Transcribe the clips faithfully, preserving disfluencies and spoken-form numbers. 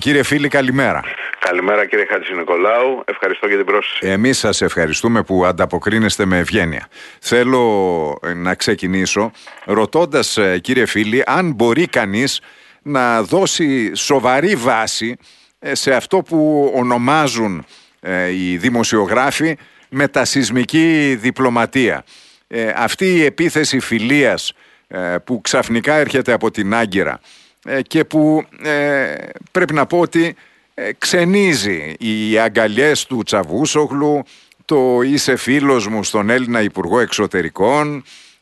Κύριε Φίλη, καλημέρα. Καλημέρα κύριε Χατζηνικολάου, ευχαριστώ για την πρόσκληση. Εμείς σας ευχαριστούμε που ανταποκρίνεστε με ευγένεια. Θέλω να ξεκινήσω ρωτώντας, κύριε Φίλη, αν μπορεί κανείς να δώσει σοβαρή βάση σε αυτό που ονομάζουν οι δημοσιογράφοι μετασυσμική διπλωματία. Αυτή η επίθεση φιλίας που ξαφνικά έρχεται από την Άγκυρα και που πρέπει να πω ότι ξενίζει οι αγκαλιές του Τσαβούσογλου, το είσαι φίλος μου στον Έλληνα Υπουργό Εξωτερικών,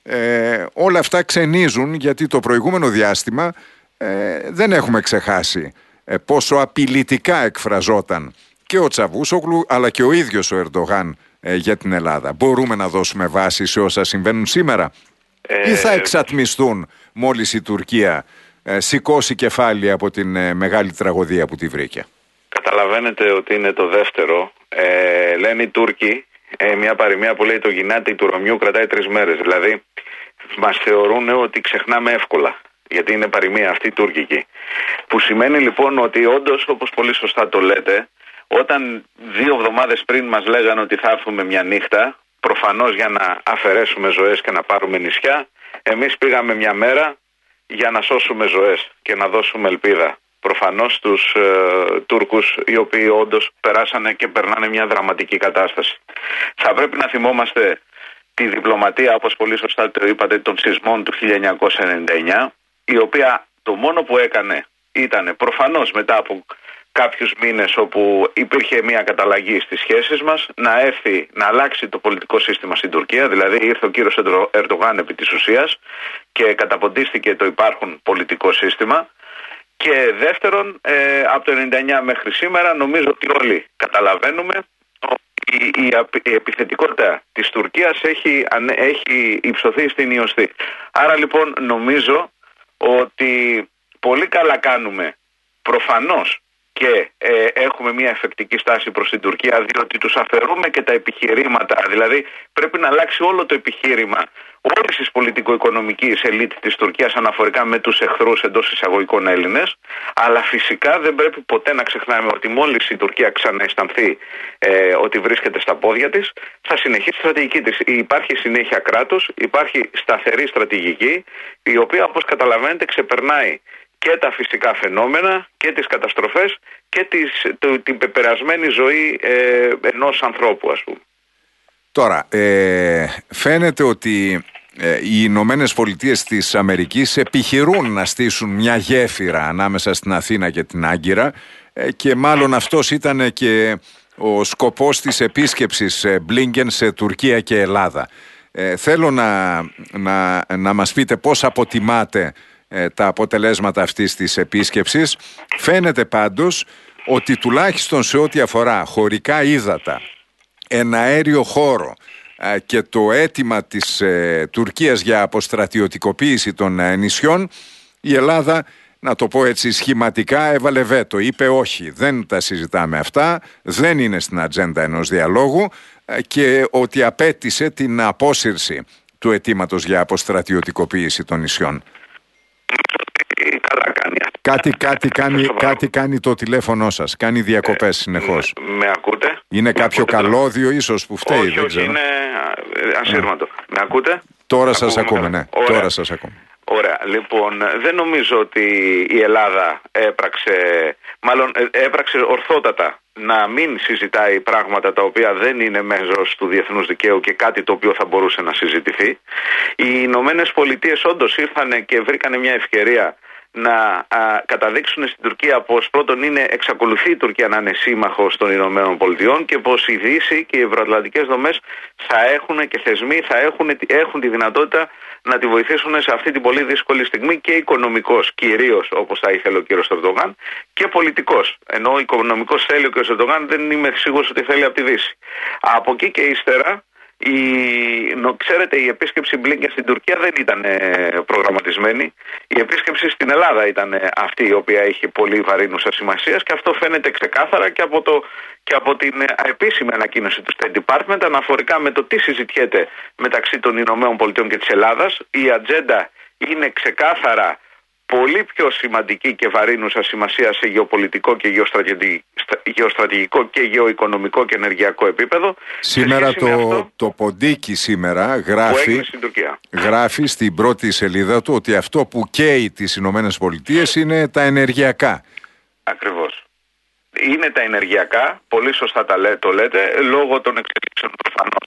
ε, όλα αυτά ξενίζουν, γιατί το προηγούμενο διάστημα ε, δεν έχουμε ξεχάσει ε, πόσο απειλητικά εκφραζόταν και ο Τσαβούσογλου αλλά και ο ίδιος ο Ερντογάν ε, για την Ελλάδα. Μπορούμε να δώσουμε βάση σε όσα συμβαίνουν σήμερα ε... ή θα εξατμιστούν μόλις η Τουρκία ε, σηκώσει κεφάλι από την ε, μεγάλη τραγωδία που τη βρήκε? Καταλαβαίνετε ότι είναι το δεύτερο. Ε, λένε οι Τούρκοι, ε, μια παροιμία που λέει το γυνάτι του Ρωμιού κρατάει τρεις μέρες. Δηλαδή μας θεωρούν ότι ξεχνάμε εύκολα, γιατί είναι παροιμία αυτή τουρκική. Που σημαίνει λοιπόν ότι όντως, όπως πολύ σωστά το λέτε, όταν δύο εβδομάδες πριν μας λέγανε ότι θα έρθουμε μια νύχτα, προφανώς για να αφαιρέσουμε ζωές και να πάρουμε νησιά, εμείς πήγαμε μια μέρα για να σώσουμε ζωές και να δώσουμε ελπίδα. Προφανώς τους ε, Τούρκους, οι οποίοι όντως περάσανε και περνάνε μια δραματική κατάσταση. Θα πρέπει να θυμόμαστε τη διπλωματία, όπως πολύ σωστά το είπατε, των σεισμών του χίλια εννιακόσια ενενήντα εννιά, η οποία το μόνο που έκανε ήταν προφανώς μετά από κάποιους μήνες όπου υπήρχε μια καταλλαγή στις σχέσεις μας, να έρθει να αλλάξει το πολιτικό σύστημα στην Τουρκία. Δηλαδή ήρθε ο κύριος Ερντογάν επί της ουσίας και καταποντίστηκε το υπάρχον πολιτικό σύστημα. Και δεύτερον, ε, από το ενενήντα εννιά μέχρι σήμερα νομίζω ότι όλοι καταλαβαίνουμε ότι η, η, η επιθετικότητα της Τουρκίας έχει, έχει υψωθεί στην ιωστή. Άρα λοιπόν νομίζω ότι πολύ καλά κάνουμε προφανώς και ε, έχουμε μια εφεκτική στάση προς την Τουρκία, διότι τους αφαιρούμε και τα επιχειρήματα. Δηλαδή πρέπει να αλλάξει όλο το επιχείρημα όλης της πολιτικο-οικονομικής ελίτ της Τουρκίας αναφορικά με τους εχθρούς εντός εισαγωγικών Έλληνες. Αλλά φυσικά δεν πρέπει ποτέ να ξεχνάμε ότι μόλις η Τουρκία ξανααισθανθεί ε, ότι βρίσκεται στα πόδια της, θα συνεχίσει τη στρατηγική της. Υπάρχει συνέχεια κράτους, υπάρχει σταθερή στρατηγική, η οποία όπως καταλαβαίνετε ξεπερνάει και τα φυσικά φαινόμενα και τις καταστροφές και τις, το, την πεπερασμένη ζωή ε, ενός ανθρώπου, ας πούμε. Τώρα, ε, φαίνεται ότι ε, οι Ηνωμένες Πολιτείες της Αμερικής επιχειρούν να στήσουν μια γέφυρα ανάμεσα στην Αθήνα και την Άγκυρα ε, και μάλλον αυτός ήταν και ο σκοπός της επίσκεψης ε, Μπλίνκεν σε Τουρκία και Ελλάδα. Ε, θέλω να, να, να μας πείτε πώς αποτιμάτε τα αποτελέσματα αυτής της επίσκεψης. Φαίνεται πάντως ότι τουλάχιστον σε ό,τι αφορά χωρικά ύδατα, ένα αέριο χώρο και το αίτημα της ε, Τουρκίας για αποστρατιωτικοποίηση των ε, νησιών, η Ελλάδα, να το πω έτσι σχηματικά, έβαλε βέτο. Είπε όχι, δεν τα συζητάμε αυτά, δεν είναι στην ατζέντα ενός διαλόγου ε, και ότι απέτησε την απόσυρση του αιτήματος για αποστρατιωτικοποίηση των νησιών. Καλά κάνει. Κάτι, κάτι, κάνει, κάτι κάνει το τηλέφωνο σας. Κάνει διακοπές συνεχώς. Με, με ακούτε? Είναι κάποιο ακούτε καλώδιο ίσως που φταίει? Όχι, δεν όχι, ξέρω. είναι ασύρματο. Mm. Με ακούτε? Τώρα σας ακούμε, ναι. Ωραία. Τώρα σας ακούμε. Ωραία. Λοιπόν, δεν νομίζω ότι η Ελλάδα έπραξε, μάλλον έπραξε ορθότατα να μην συζητάει πράγματα τα οποία δεν είναι μέρος του διεθνούς δικαίου και κάτι το οποίο θα μπορούσε να συζητηθεί. Οι Ηνωμένες Πολιτείες όντως ήρθαν και βρήκαν μια ευκαιρία να α, καταδείξουν στην Τουρκία πως πρώτον είναι, εξακολουθεί η Τουρκία να είναι σύμμαχος των Ηνωμένων Πολιτειών και πως η Δύση και οι ευρωατλαντικές δομές θα έχουν και θεσμοί θα έχουν, έχουν τη δυνατότητα να τη βοηθήσουν σε αυτή την πολύ δύσκολη στιγμή και οικονομικός κυρίως, όπως θα ήθελε ο κύριος Ερντογάν, και πολιτικός. Ενώ οικονομικός θέλει ο κύριος Ερντογάν, δεν είμαι σίγουρος ότι θέλει από τη Δύση. Από εκεί και ύστερα, η, ξέρετε, η επίσκεψη Μπλίνκεν στην Τουρκία δεν ήταν προγραμματισμένη. Η επίσκεψη στην Ελλάδα ήταν αυτή η οποία είχε πολύ βαρύνουσα σημασία και αυτό φαίνεται ξεκάθαρα και από, το, και από την επίσημη ανακοίνωση του State Department αναφορικά με το τι συζητιέται μεταξύ των Ηνωμένων Πολιτειών και της Ελλάδας. Η ατζέντα είναι ξεκάθαρα πολύ πιο σημαντική και βαρύνουσα σημασία σε γεωπολιτικό και γεωστρατηγικό και γεωοικονομικό και ενεργειακό επίπεδο. Σήμερα το, το ποντίκι σήμερα γράφει, στην Τουρκία. γράφει στην πρώτη σελίδα του ότι αυτό που καίει τις Ηνωμένες Πολιτείες είναι τα ενεργειακά. Ακριβώς. Είναι τα ενεργειακά, πολύ σωστά τα λέ, το λέτε, λόγω των εξελίξεων προφανώς.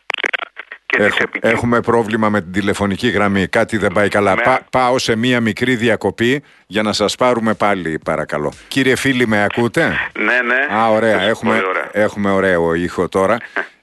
Έχ, έχουμε πρόβλημα με την τηλεφωνική γραμμή. Κάτι δεν πάει καλά. Πά, πάω σε μία μικρή διακοπή για να σας πάρουμε πάλι, παρακαλώ. Κύριε φίλοι, με ακούτε? Ναι, ναι. Α, ωραία. Έχουμε, ωραία. έχουμε ωραίο ήχο τώρα.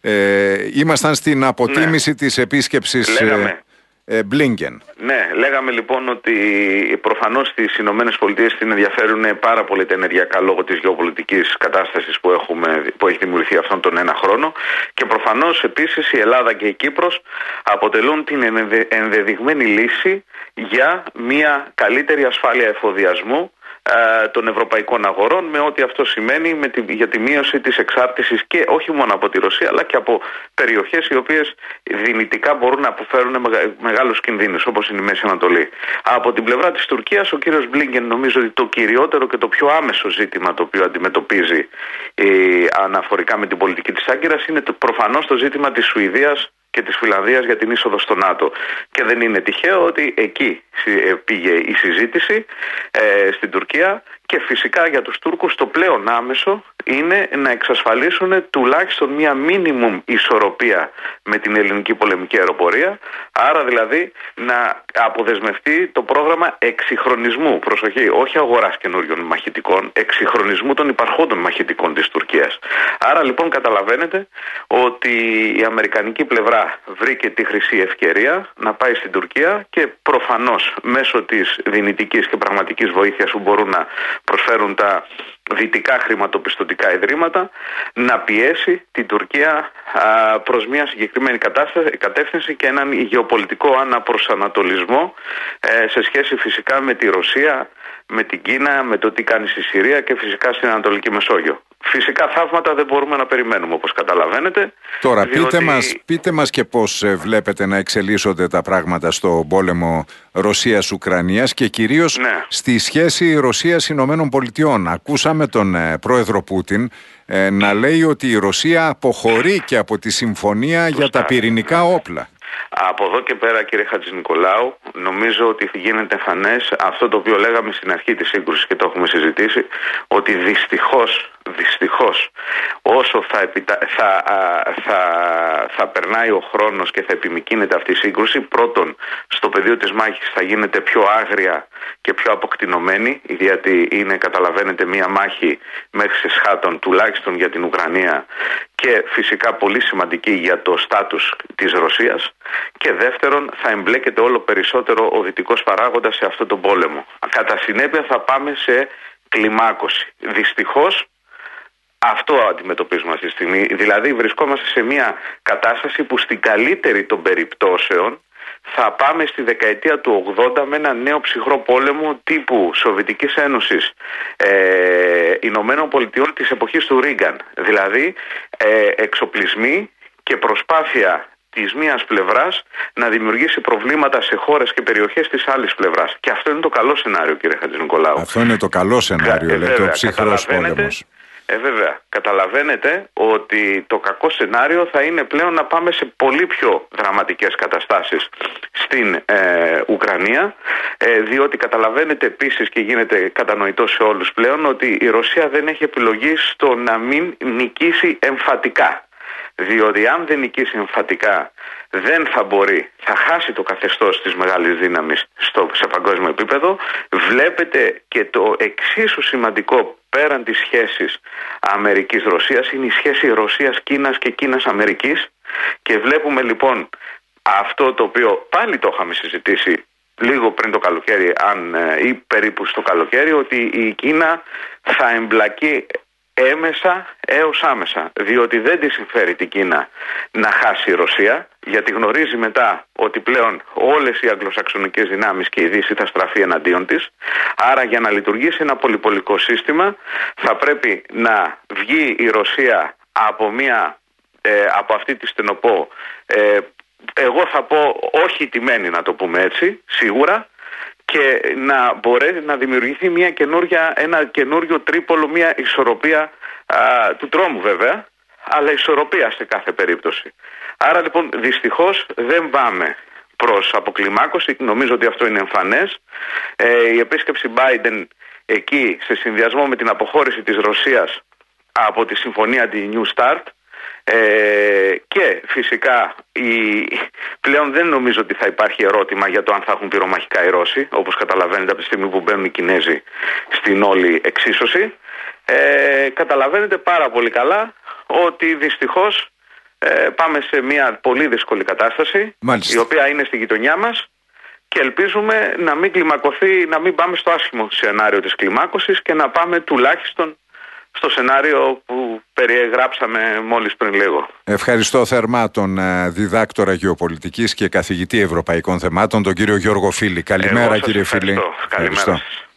ε, ήμασταν στην αποτίμηση ναι. της επίσκεψης Λέγαμε. ε, Μπλίνκεν. Ναι, λέγαμε λοιπόν ότι προφανώς στις Ηνωμένες Πολιτείες την ενδιαφέρουν πάρα πολύ τα ενεργειακά λόγω της γεωπολιτικής κατάστασης που, έχουμε, που έχει δημιουργηθεί αυτόν τον ένα χρόνο, και προφανώς επίσης η Ελλάδα και η Κύπρος αποτελούν την ενδεδειγμένη λύση για μια καλύτερη ασφάλεια εφοδιασμού των ευρωπαϊκών αγορών, με ό,τι αυτό σημαίνει με τη, για τη μείωση της εξάρτησης, και όχι μόνο από τη Ρωσία αλλά και από περιοχές οι οποίες δυνητικά μπορούν να αποφέρουν μεγα, μεγάλους κινδύνους, όπως είναι η Μέση Ανατολή. Από την πλευρά της Τουρκίας, ο κύριος Μπλίνκεν νομίζω ότι το κυριότερο και το πιο άμεσο ζήτημα το οποίο αντιμετωπίζει ε, αναφορικά με την πολιτική της Άγκυρας είναι το, προφανώς το ζήτημα της Σουηδίας και της Φιλανδίας για την είσοδο στο ΝΑΤΟ. Και δεν είναι τυχαίο ότι εκεί πήγε η συζήτηση ε, στην Τουρκία, και φυσικά για τους Τούρκους το πλέον άμεσο είναι να εξασφαλίσουν τουλάχιστον μία μίνιμουμ ισορροπία με την ελληνική πολεμική αεροπορία, άρα δηλαδή να αποδεσμευτεί το πρόγραμμα εξυγχρονισμού, προσοχή, όχι αγοράς καινούριων μαχητικών, εξυγχρονισμού των υπαρχόντων μαχητικών της Τουρκίας. Άρα λοιπόν καταλαβαίνετε ότι η αμερικανική πλευρά βρήκε τη χρυσή ευκαιρία να πάει στην Τουρκία, και προφανώς μέσω της δυνητικής και πραγματικής βοήθειας που μπορούν να προσφέρουν τα δυτικά χρηματοπιστωτικά ιδρύματα, να πιέσει την Τουρκία α, προς μια συγκεκριμένη κατεύθυνση και έναν γεωπολιτικό αναπροσανατολισμό ε, σε σχέση φυσικά με τη Ρωσία, με την Κίνα, με το τι κάνει στη Συρία και φυσικά στην Ανατολική Μεσόγειο. Φυσικά θαύματα δεν μπορούμε να περιμένουμε, όπως καταλαβαίνετε. Τώρα διότι... πείτε μας, πείτε μας και πώς βλέπετε να εξελίσσονται τα πράγματα στο πόλεμο Ρωσίας-Ουκρανίας και κυρίως ναι. στη σχέση Ρωσίας-Ηνωμένων Πολιτειών. Ακούσαμε τον ε, πρόεδρο Πούτιν ε, να λέει ότι η Ρωσία αποχωρεί και από τη συμφωνία για τα πυρηνικά όπλα. Από εδώ και πέρα, κύριε Χατζηνικολάου, νομίζω ότι γίνεται εμφανές αυτό το οποίο λέγαμε στην αρχή της σύγκρουσης και το έχουμε συζητήσει, ότι δυστυχώς, δυστυχώς όσο θα, επιτα... θα, θα, θα περνάει ο χρόνος και θα επιμικρύνεται αυτή η σύγκρουση, πρώτον στο πεδίο της μάχης θα γίνεται πιο άγρια και πιο αποκτηνωμένη, γιατί είναι, καταλαβαίνετε, μία μάχη μέχρι σε σχάτων τουλάχιστον για την Ουκρανία, και φυσικά πολύ σημαντική για το στάτους της Ρωσίας, και δεύτερον θα εμπλέκεται όλο περισσότερο ο δυτικός παράγοντας σε αυτόν τον πόλεμο. Κατά συνέπεια θα πάμε σε κλιμάκωση. Δυστυχώς αυτό αντιμετωπίζουμε αυτή τη στιγμή, δηλαδή βρισκόμαστε σε μια κατάσταση που στην καλύτερη των περιπτώσεων θα πάμε στη δεκαετία του ογδόντα με ένα νέο ψυχρό πόλεμο τύπου Σοβιετικής Ένωσης, ε, Ηνωμένων Πολιτειών της εποχής του Ρίγκαν. Δηλαδή ε, εξοπλισμοί και προσπάθεια της μίας πλευράς να δημιουργήσει προβλήματα σε χώρες και περιοχές της άλλης πλευράς. Και αυτό είναι το καλό σενάριο, κύριε Χατζηνικολάου. Αυτό είναι το καλό σενάριο, Κα, λέτε, ο ψυχρός πόλεμος. Ε, βέβαια, καταλαβαίνετε ότι το κακό σενάριο θα είναι πλέον να πάμε σε πολύ πιο δραματικές καταστάσεις στην ε, Ουκρανία, ε, διότι καταλαβαίνετε επίσης και γίνεται κατανοητό σε όλους πλέον ότι η Ρωσία δεν έχει επιλογή στο να μην νικήσει εμφατικά. Διότι αν δεν νικήσει εμφατικά δεν θα μπορεί, θα χάσει το καθεστώς της μεγάλης δύναμης στο, σε παγκόσμιο επίπεδο. Βλέπετε και το εξίσου σημαντικό πέραν της σχέσης Αμερικής-Ρωσίας είναι η σχέση Ρωσίας-Κίνας και Κίνας-Αμερικής, και βλέπουμε λοιπόν αυτό το οποίο πάλι το είχαμε συζητήσει λίγο πριν το καλοκαίρι, αν, ή περίπου στο καλοκαίρι, ότι η Κίνα θα εμπλακεί έμεσα έως άμεσα, διότι δεν τη συμφέρει την Κίνα να χάσει η Ρωσία, γιατί γνωρίζει μετά ότι πλέον όλες οι αγγλοσαξονικές δυνάμεις και η Δύση θα στραφεί εναντίον της. Άρα για να λειτουργήσει ένα πολυπολικό σύστημα θα πρέπει να βγει η Ρωσία από, μια, ε, από αυτή τη στενοπό, ε, εγώ θα πω όχι τιμένη, να το πούμε έτσι, σίγουρα, και να μπορέσει να δημιουργηθεί μια καινούρια, ένα καινούριο τρίπολο, μια ισορροπία α, του τρόμου βέβαια, αλλά ισορροπία σε κάθε περίπτωση. Άρα λοιπόν δυστυχώς δεν πάμε προς αποκλιμάκωση, νομίζω ότι αυτό είναι εμφανές. Ε, η επίσκεψη Biden εκεί σε συνδυασμό με την αποχώρηση της Ρωσίας από τη συμφωνία τη New Start ε, και φυσικά η, πλέον δεν νομίζω ότι θα υπάρχει ερώτημα για το αν θα έχουν πυρομαχικά οι Ρώσοι, όπως καταλαβαίνετε από τη στιγμή που μπαίνουν οι Κινέζοι στην όλη εξίσωση. Ε, καταλαβαίνετε πάρα πολύ καλά ότι δυστυχώς ε, πάμε σε μια πολύ δύσκολη κατάσταση. Μάλιστα. Η οποία είναι στη γειτονιά μας και ελπίζουμε να μην κλιμακωθεί, να μην πάμε στο άσχημο σενάριο της κλιμάκωσης και να πάμε τουλάχιστον στο σενάριο που περιεγράψαμε μόλις πριν λίγο. Ευχαριστώ θερμά τον διδάκτορα γεωπολιτικής και καθηγητή ευρωπαϊκών θεμάτων, τον κύριο Γιώργο Φίλη. Καλημέρα κύριε Φίλη. Καλημέρα σας.